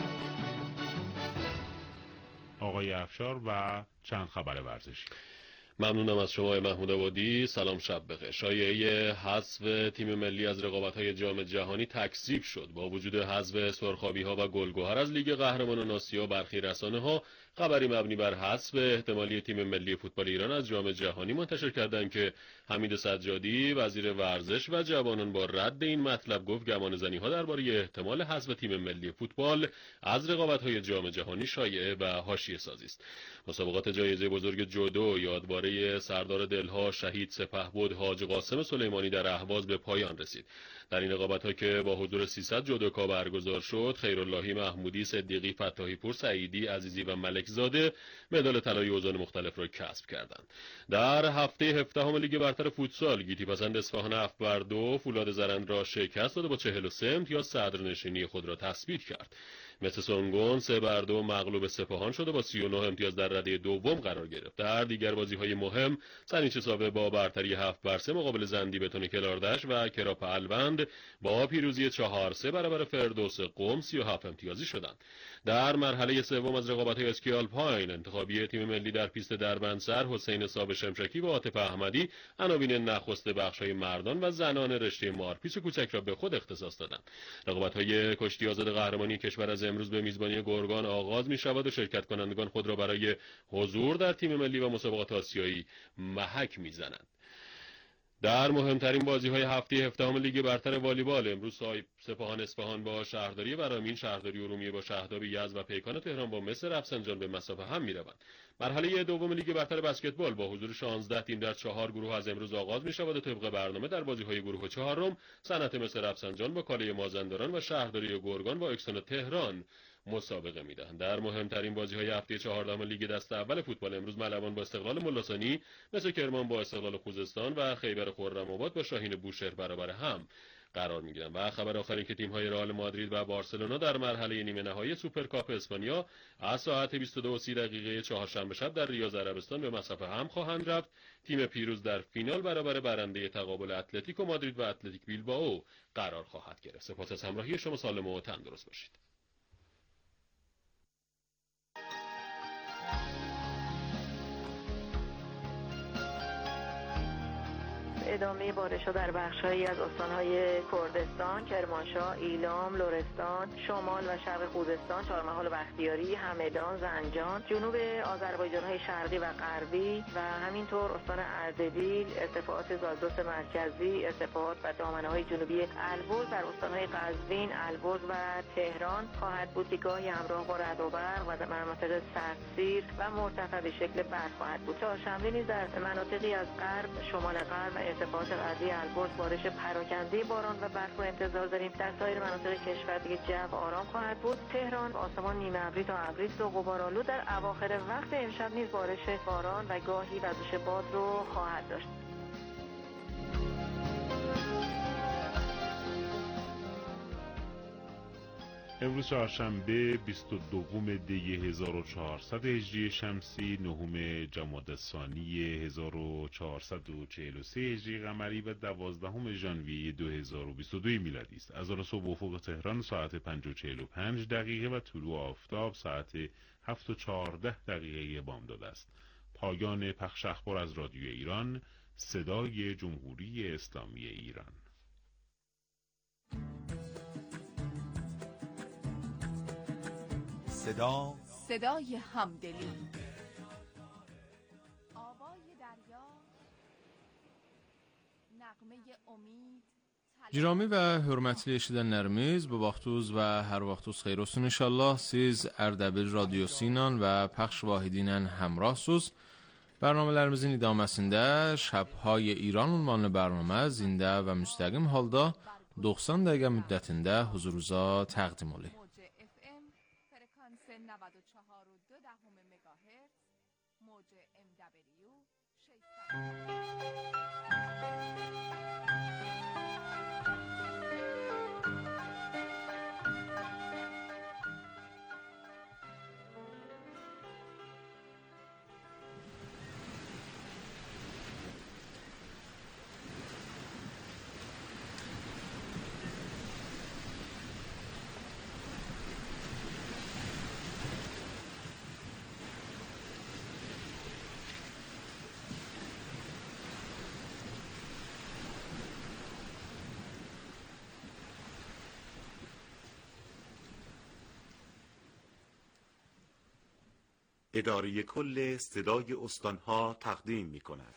آقای افشار و چند خبر ورزشی. ممنونم از شما محمود آبادی. سلام، شب بخیر. شایعه حذف تیم ملی از رقابت‌های جام جهانی تکذیب شد. با وجود حذف سرخابی‌ها و گلگهر از لیگ قهرمانان آسیا، برخی رسانه‌ها خبری مبنی بر حذف احتمالی تیم ملی فوتبال ایران از جام جهانی منتشر کردند که حمید سجادی وزیر ورزش و جوانان با رد این مطلب گفت گمانه‌زنی‌ها درباره احتمال حذف تیم ملی فوتبال از رقابت‌های جام جهانی شایعه و حاشیه‌سازی است. مسابقات جایزه بزرگ جودو یادباره سردار دلها شهید سپهبد حاج قاسم سلیمانی در اهواز به پایان رسید. در این رقابت‌ها که با حضور سیصد جودوکا برگزار شد، خیراللهی محمودی، صدیقی، فتاحی پور، سعیدی، عزیزی و ملک زاده مدال طلای اوزان مختلف را کسب کردند. در هفته هفدهم لیگ برتر فوتسال، گیتی پسند اصفهان افبردو فولاد زرند را شکست داده با چهل و سه امتیاز صدرنشینی خود را تثبیت کرد. مثل سونگون سه بر دو مغلوب سپاهان شده با سی و نه امتیاز در رده دوم قرار گرفت. در دیگر بازی‌های مهم، سنیچه ساوه با برتری هفت بر سه مقابل زندی بتون کلاردش و کراپ الوند با پیروزی چهار سه برابر فردوس قم سی و هفت امتیازی شدند. در مرحله سوم از رقابت‌های اسکی آلپاین، انتخابی تیم ملی در پیست دربندسر، حسین صاحب شمشکی و عاطف احمدی عناوین نخست بخش‌های مردان و زنان رشته مارپیچ کوچک را به خود اختصاص دادند. رقابت‌های کشتی آزاد قهرمانی کشور از امروز به میزبانی گرگان آغاز می‌شود و شرکت کنندگان خود را برای حضور در تیم ملی و مسابقات آسیایی محک می‌زنند. در مهمترین بازی‌های هفته هفدهم لیگ برتر والیبال، امروز صاحب سپاهان اصفهان با شهرداری ورامین، شهرداری ارومیه با شهداب یزد و پیکان تهران با مس رفسنجان به مسافه هم می‌روند. مرحله دوم لیگ برتر بسکتبال با حضور شانزده تیم در چهار گروه از امروز آغاز می‌شود و طبق برنامه در بازی‌های گروه چهارم صنعت مس رفسنجان با کاله مازندران و شهرداری گرگان با اکسون تهران مسابقه میدهند. در مهمترین بازی‌های هفته چهاردهم لیگ دسته اول فوتبال، امروز ملوان با استقلال ملاسانی، مثل کرمان با استقلال خوزستان و خیبر خرم‌آباد با شاهین بوشهر برابر هم قرار می‌گیرند. و خبر آخر این که تیم‌های رئال مادرید و بارسلونا در مرحله نیمه نهایی سوپرکاپ اسپانیا از ساعت بیست و دو و سی دقیقه چهارشنبه شب در ریاض عربستان به مسافه هم خواهند رفت. تیم پیروز در فینال برابر برنده تقابل اتلتیکو مادرید و اتلتیک بیلبائو قرار خواهد گرفت. سپاس از همراهی شما، سالم و تندرست باشید. ادامه بارش‌ها در بخش‌هایی از استان‌های کردستان، کرمانشاه، ایلام، لرستان، شمال و شرق خوزستان، چهارمحال و بختیاری، همدان، زنجان، جنوب آذربایجان‌های شرقی و غربی و همینطور استان اردبیل، ارتفاعات زاگرس مرکزی، ارتفاعات و دامنه‌های جنوبی البرز در استان‌های قزوین، البرز و تهران خواهد بود که گاهی همراه با رعد و برق و در مناطق سردسیر و مرتفع به شکل برف خواهد بود. چهارشنبه نیز در مناطقی از غرب، شمال غرب و ارتفاعات غربی البرز بارش پراکنده باران و برف رو انتظار داریم. در سایر مناطق کشور دیگه جو آرام خواهد بود. تهران آسمان نیمه ابری تا ابری و غبارآلود، در اواخر وقت امشب نیز بارش باران و گاهی وزش باد رو خواهد داشت. امروز چهارشنبه بیست و دوم دی هزار و چهارصد هجری شمسی، نهم جمادی الثانی هزار و چهارصد و چهل و سه هجری قمری و دوازدهم ژانویه دو هزار و بیست و دو میلادی است. از آن صبح افق تهران ساعت پنج و چهل و پنج دقیقه و طلوع آفتاب ساعت هفت و چهارده دقیقه بامداد است. پایان پخش اخبار از رادیو ایران، صدای جمهوری اسلامی ایران. صدا صدای همدلی، آوای دریا، نغمه امید. Jirami və hörmətli eşidənlərimiz, bu vaxtınız və hər vaxtınız xeyir olsun inşallah. Siz Ərdəbil radiosu ilə və pəxş vahidi ilə həmrahsınız. Bərnamələrimizin idaməsində Şəbhay İran ünvanlı bərnamə zində və müstəqim halda doxsan dəqiqə müddətində huzurunuza təqdim olunur. نود و چهار و دو دهم مگاهرتز، موج ام دبلیو ششصد. اداره کل صدای استانها تقدیم می کند.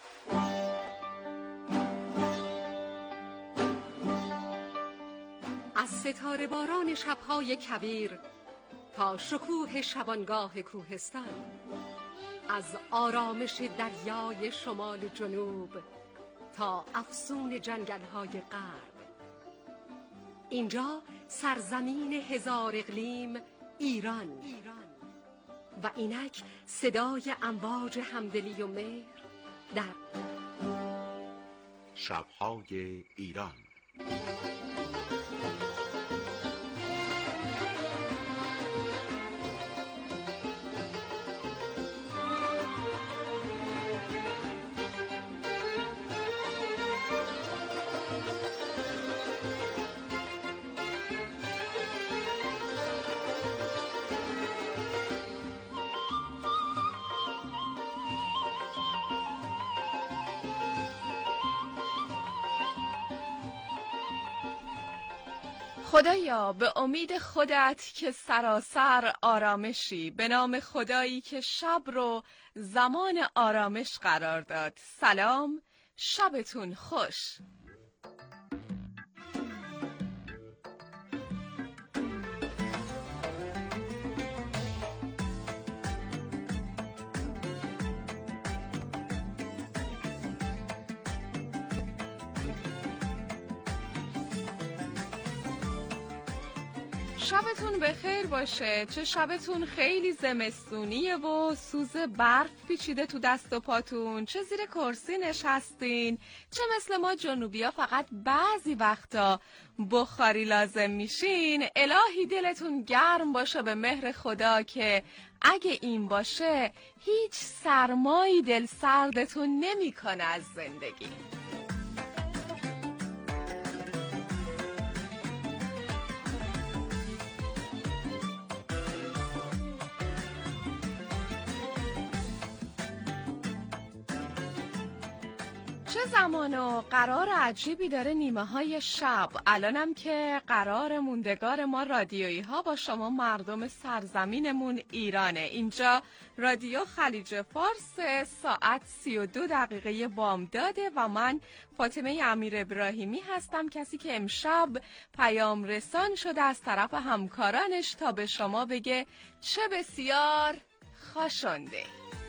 از ستاره باران شبهای کویر تا شکوه شبانگاه کوهستان، از آرامش دریای شمال و جنوب تا افسون جنگل‌های غرب، اینجا سرزمین هزار اقلیم ایران و اینک صدای امواج همدلی و مهر در شب‌های ایران. خدایا به امید خودت که سراسر آرامشی، به نام خدایی که شب رو زمان آرامش قرار داد. سلام، شبتون خوش. شبتون بخیر باشه. چه شبتون خیلی زمستونیه و سوز برف پیچیده تو دست و پاتون، چه زیر کرسی نشستین، چه مثل ما جنوبیا فقط بعضی وقتا بخاری لازم میشین. الهی دلتون گرم باشه به مهر خدا که اگه این باشه هیچ سرمایی دل سردتون نمیکنه از زندگی. چه زمان و قرار عجیبی داره نیمه های شب. الانم که قرار موندگار ما رادیویی ها با شما مردم سرزمینمون ایرانه. اینجا رادیو خلیج فارس، ساعت سی و دو دقیقه بامداده و من فاطمه امیر ابراهیمی هستم، کسی که امشب پیام رسان شده از طرف همکارانش تا به شما بگه چه بسیار خاشنده.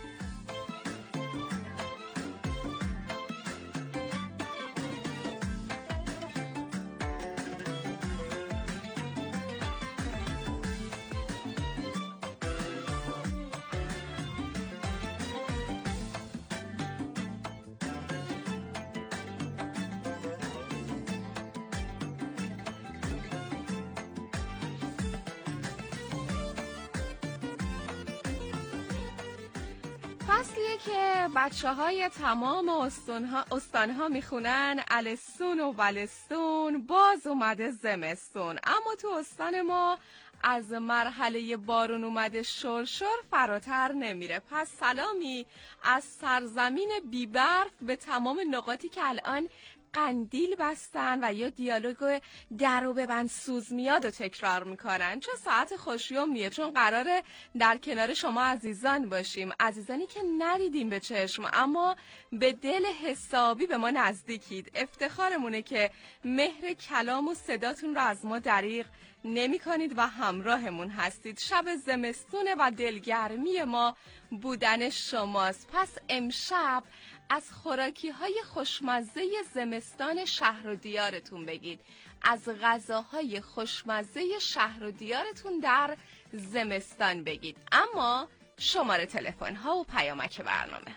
فصلیه که بچه های تمام استانها, استانها میخونن الستون و ولستون، باز اومده زمستون. اما تو استان ما از مرحله بارون اومده شرشر فراتر نمیره. پس سلامی از سرزمین بیبرف به تمام نقاطی که الان قندیل بستن و یا دیالوگ در و ببند سوز میاد و تکرار میکنن. چه ساعت خوشیومیه، چون قراره در کنار شما عزیزان باشیم، عزیزانی که نریدیم به چشم اما به دل حسابی به ما نزدیکید. افتخارمونه که مهر کلام و صداتون رو از ما دریغ نمی کنید و همراهمون هستید. شب زمستونه و دلگرمی ما بودن شماست. پس امشب از خوراکی های خوشمزه زمستان شهر و دیارتون بگید، از غذاهای خوشمزه شهر و دیارتون در زمستان بگید. اما شماره تلفن ها و پیامک برنامه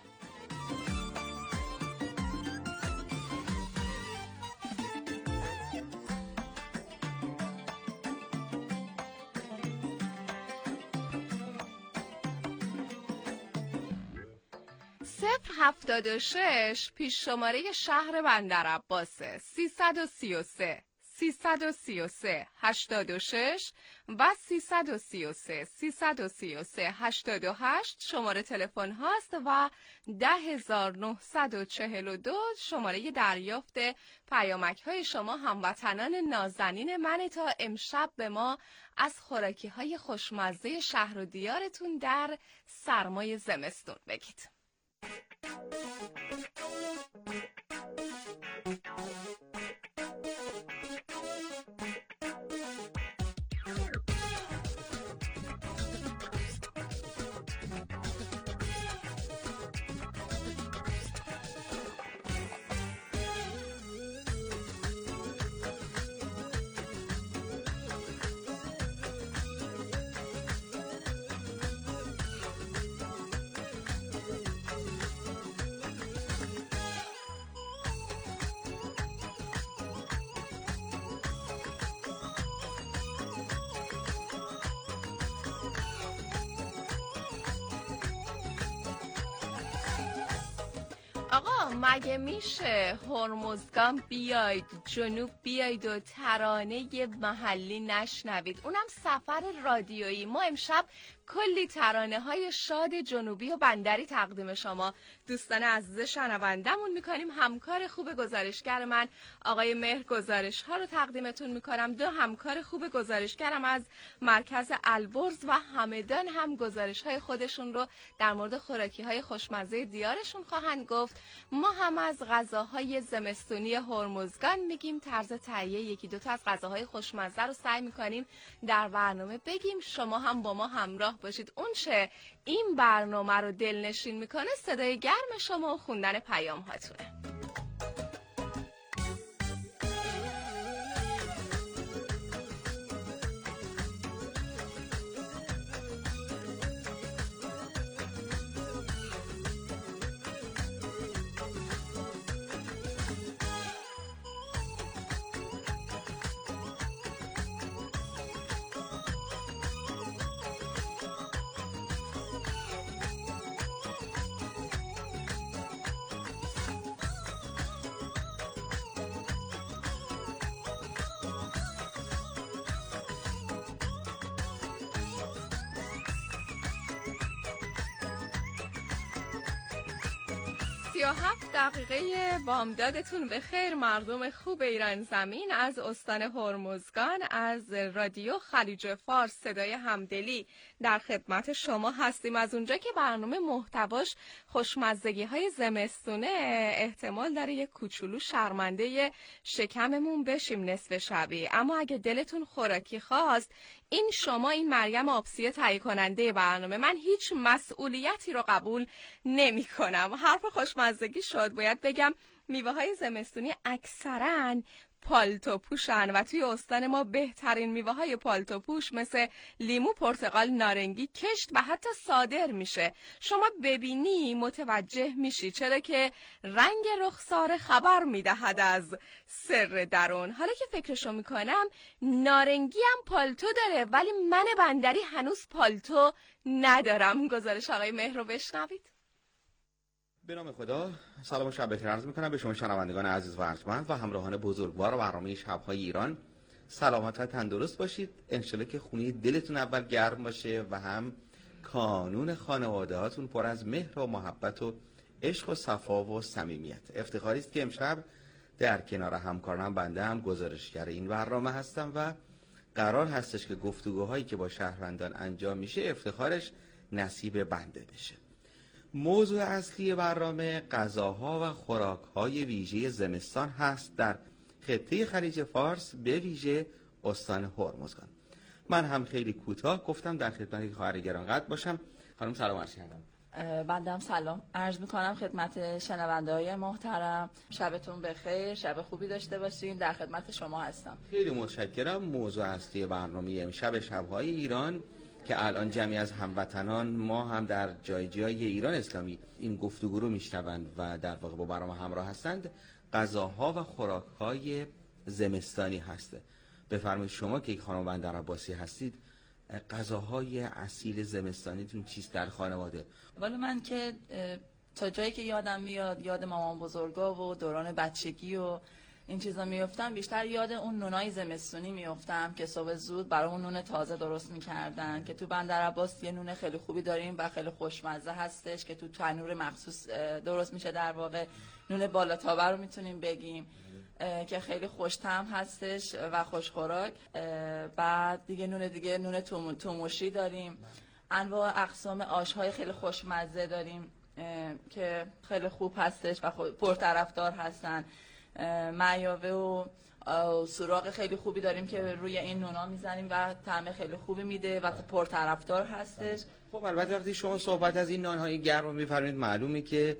صفر هفتاد و شش پیش شماره شهر بندر عباسه، سیصد و سی و سه سیصد و سی و سه هشتاد و شش و سیصد و سی و سه سیصد و سی و سه هشتاد و هشت شماره تلفن هاست و ده هزار و نهصد و چهل و دو شماره دریافت پیامک های شما هموطنان نازنین من تا امشب به ما از خوراکی های خوشمزه شهر و دیارتون در سرمای زمستون بگید. آقا مگه میشه هرمزگان بیاید جنوب بیاید و ترانه محلی نشنوید؟ اونم سفر رادیویی. ما امشب کلی ترانه های شاد جنوبی و بندری تقدیم شما دوستان عزیز شنوندمون میکنیم. همکار خوب گزارشگر من آقای مهر گزارش ها رو تقدیمتون میکنم. دو همکار خوب گزارشگرم از مرکز البرز و همدان هم گزارش های خودشون رو در مورد خوراکی های خوشمزه دیارشون خواهند گفت. ما هم از غذاهای زمستونی هرمزگان میگیم، طرز تهیه یکی دو تا از غذاهای خوشمزه رو سعی میکنیم در برنامه بگیم. شما هم با ما همراه باشید. اون چه این برنامه رو دلنشین میکنه صدای گرم شما و خوندن پیام هاتونه. سی و هفت دقیقه بامدادتون به خیر مردم خوب ایران زمین. از استان هرمزگان از رادیو خلیج فارس صدای همدلی در خدمت شما هستیم. از اونجا که برنامه محتواش خوشمزگی های زمستونه احتمال داره یک کوچولو شرمنده شکممون بشیم نصف شبی، اما اگه دلتون خوراکی خواست این شما این مریم آبسی تهیه کننده برنامه. من هیچ مسئولیتی رو قبول نمی کنم. حرف خوشمزگی شد باید بگم میوه های زمستونی اکثرا پالتو پوشن و توی استان ما بهترین میوه های پالتو پوش مثل لیمو، پرتقال، نارنگی کشت و حتی صادر میشه. شما ببینی متوجه میشی، چرا که رنگ رخسار خبر میدهد از سر درون. حالا که فکرشو میکنم نارنگی هم پالتو داره ولی من بندری هنوز پالتو ندارم. گزارش آقای مهر رو بشنوید. به نام خدا، سلام و شب بخیر عرض میکنم به شما شنوندگان عزیز و ارجمند و همراهان بزرگوار و برنامه شب‌های ایران. سلامت و تندرست باشید. انشالله که خونه دلتون اول گرم باشه و هم کانون خانواده‌هاتون پر از مهر و محبت و عشق و صفا و صمیمیت. افتخاری است که امشب در کنار همکارانم بنده هم گزارشگر این برنامه هستم و قرار هستش که گفتگوهایی که با شهروندان انجام میشه افتخارش نصیب بنده بشه. موضوع اصلی برنامه غذاها و خوراک‌های ویژه زمستان هست در خطه خلیج فارس، به ویژه استان هرمزگان. من هم خیلی کوتاه گفتم در خدمت خواهر گرانقدر باشم. خانم سلام عرض کردم. بنده هم سلام عرض میکنم خدمت شنونده‌های محترم. شبتون بخیر، شب خوبی داشته باشین. در خدمت شما هستم. خیلی متشکرم. موضوع اصلی برنامه امشب شب‌های ایران که الان جمعی از هموطنان ما هم در جای جای ایران اسلامی این گفتگو رو میشنوند و در واقع با برنامه همراه هستند، غذاها و خوراک‌های زمستانی هسته. بفرمایید شما که یک خانم بندر عباسی هستید، غذاهای اصیل زمستانیتون چیست در خانواده؟ ولی من که تا جایی که یادم میاد یاد مامان بزرگا و دوران بچگی و این چیزا میافتم بیشتر یاد اون نونای زمستونی میافتم که صبح زود برای اون نون تازه درست میکردن که تو بندر عباس یه نون خیلی خوبی داریم و خیلی خوشمزه هستش که تو تنور مخصوص درست میشه. در واقع نون بالاتابه رو میتونیم بگیم که خیلی خوش طعم هستش و خوشخوراک. بعد دیگه نون دیگه نون توموشی داریم. انواع اقسام آش‌های خیلی خوشمزه داریم که خیلی خوب هستش و پرطرفدار هستن. معیاوه و سراغ خیلی خوبی داریم که روی این نونا میزنیم و طعم خیلی خوبی میده و پرطرفدار هستش. خب البته وقتی شما صحبت از این نان‌های گرم می‌فرمایید معلومه که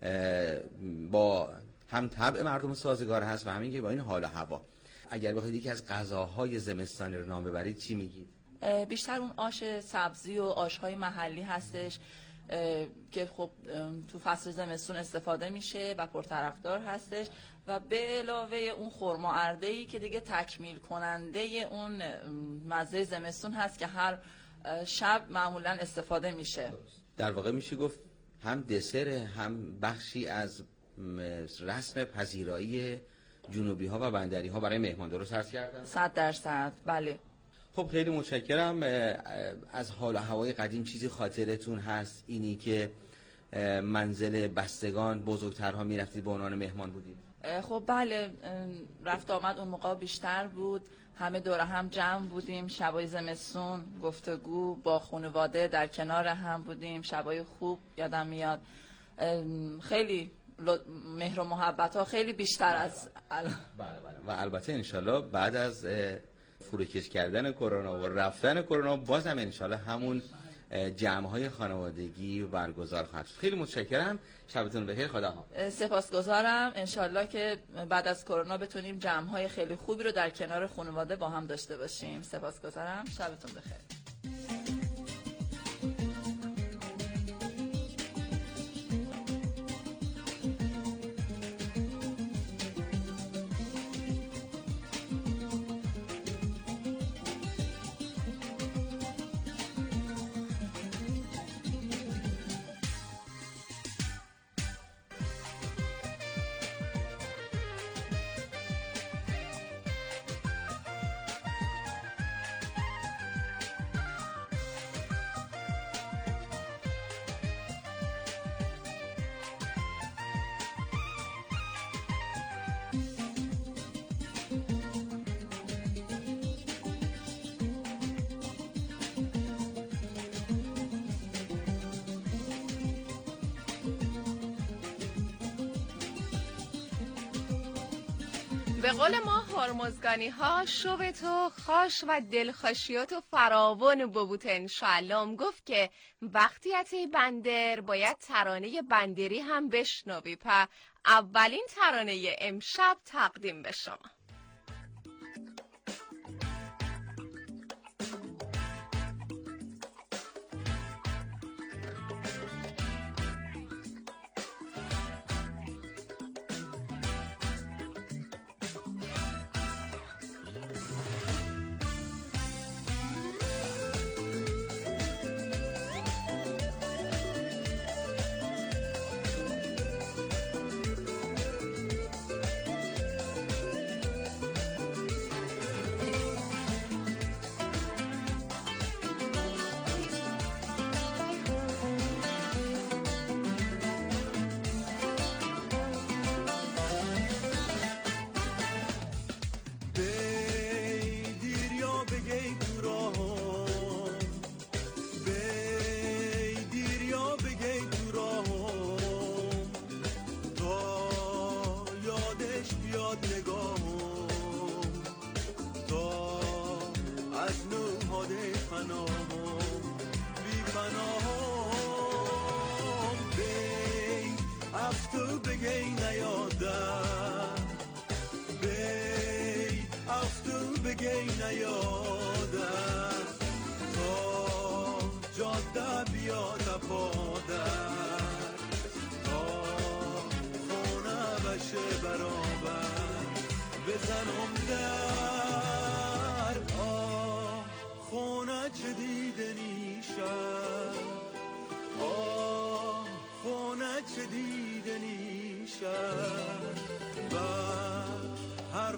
با هم طبع مردم سازگار هست و همین که با این حال و هوا. اگر بخواید یکی از غذاهای زمستانی رو نام ببرید چی میگید؟ بیشتر اون آش سبزی و آش‌های محلی هستش که خب تو فصل زمستون استفاده میشه و پرطرفدار هستش و به علاوه اون خرما ارده‌ای که دیگه تکمیل کننده اون مزه زمستون هست که هر شب معمولا استفاده میشه. در واقع میشه گفت هم دسر هم بخشی از رسم پذیرایی جنوبی ها و بندری ها برای مهمان درست عرض کردن؟ صد درصد بله. خب خیلی متشکرم. از حال و هوای قدیم چیزی خاطرتون هست اینی که منزل بستگان بزرگترها میرفتید به عنوان مهمان بودید؟ خب بله، رفت آمد اون موقع بیشتر بود، همه دور هم جمع بودیم، شبای زمستون گفتگو با خانواده در کنار هم بودیم، شبای خوب یادم میاد. خیلی مهر و محبت ها خیلی بیشتر از بله بله. و البته انشالله بعد از فروکش کردن کرونا و رفتن کرونا باز هم انشالله همون جمع های خانوادگی برگزار خواهد شد. خیلی متشکرم، شبتون بخیر، خدا حافظ. سپاسگزارم. انشالله که بعد از کرونا بتونیم جمع های خیلی خوبی رو در کنار خانواده با هم داشته باشیم. سپاسگزارم، شبتون بخیر. به قول ما هرمزگانی ها شب تو خوش و دلخوشیات و فراوان ببوت انشالله. گفت که وقتیتی بندر باید ترانه بندری هم بشنوی. په اولین ترانه امشب تقدیم به شما.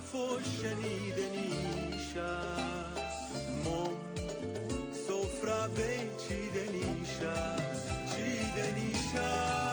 حرف و شنیدنیش است مم سفره به چیدنیش است چیدنیش است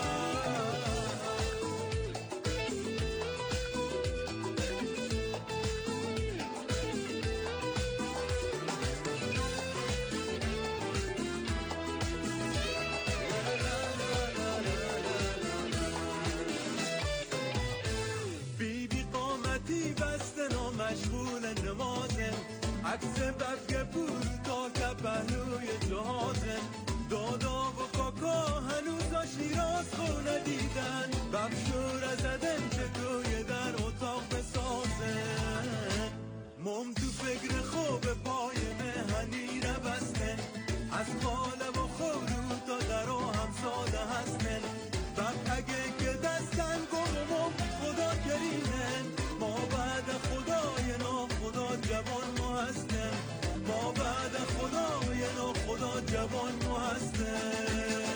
عکس بفگ پور تا کپهنوی جهازن دادا و کاکا هنوز شیراز خو ندیدن بخشور زدن چطوری در اتاق بسازن مم تو فکر خوب پای مهنی نبستن از خاله و خورو تا در و همساده هستن بعد اگه که دستن گم خدا کریمن ما بعد خدای نا خدا جوان ما هستن ما بعد خدای نا خدا جوان ما هستن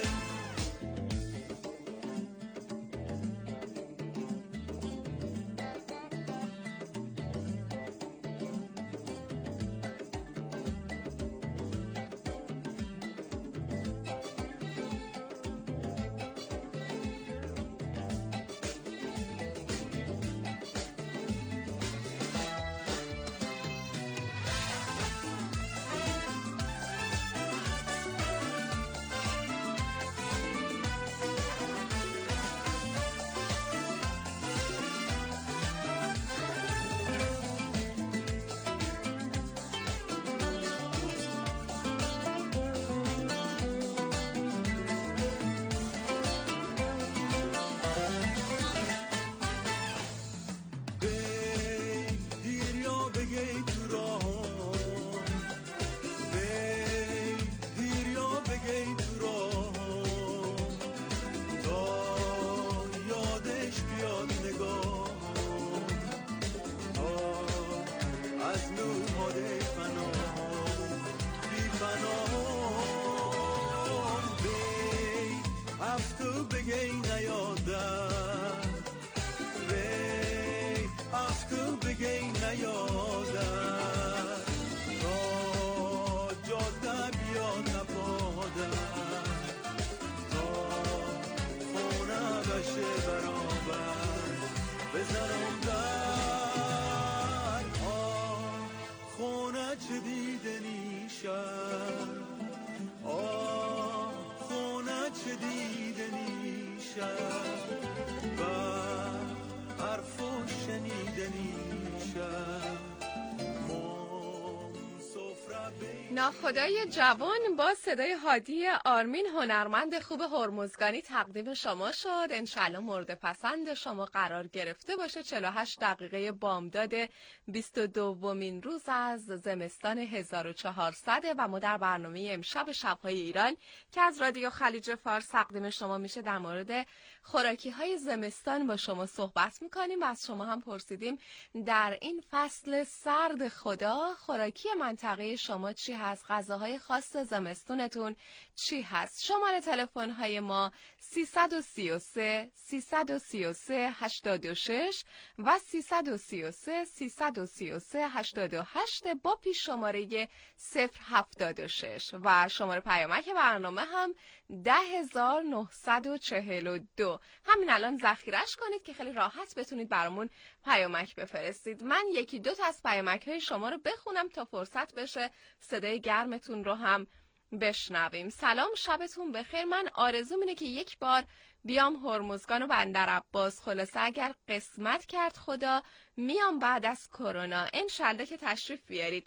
ناخدای جوان با صدای هادی آرمین هنرمند خوب هرمزگانی تقدیم شما شد. انشالله مورد پسند شما قرار گرفته باشه. چهل و هشت دقیقه بامداد بیست و دومین روز از زمستان هزار و چهارصد و ما در برنامه امشب شب‌های ایران که از رادیو خلیج فارس تقدیم شما میشه در مورد خوراکی های زمستان با شما صحبت میکنیم و از شما هم پرسیدیم در این فصل سرد خدا خوراکی منطقه شما چی هست؟ غذاهای خاص زمستونتون چی هست؟ شماره تلفن های ما سیصد و سی و سه سیصد و سی و سه هشتاد و شش و سیصد و سی و سه سیصد و سی و سه هشتاد و هشت با پیش شماره صفر هفتاد و شش و شماره پیامک برنامه هم ده هزار و نهصد و چهل و دو. همین الان ذخیره‌اش کنید که خیلی راحت بتونید برامون پیامک بفرستید. من یکی دو تا از پیامک های شما رو بخونم تا فرصت بشه صدای گرمتون رو هم بشنویم. سلام، شبتون بخیر. من آرزوم اینه که یک بار بیام هرمزگان و بندر عباس. خلاصه اگر قسمت کرد خدا میام بعد از کرونا. انشالله که تشریف بیارید.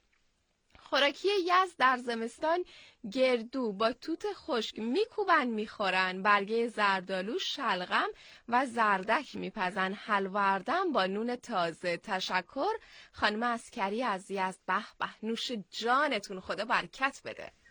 خوراکی یزد در زمستان گردو با توت خشک میکوبن میخورن، برگه زردالو، شلغم و زردک میپزن، حلواردم با نون تازه. تشکر خانم عسکری از یزد. به به، نوش جانتون، خدا برکت بده.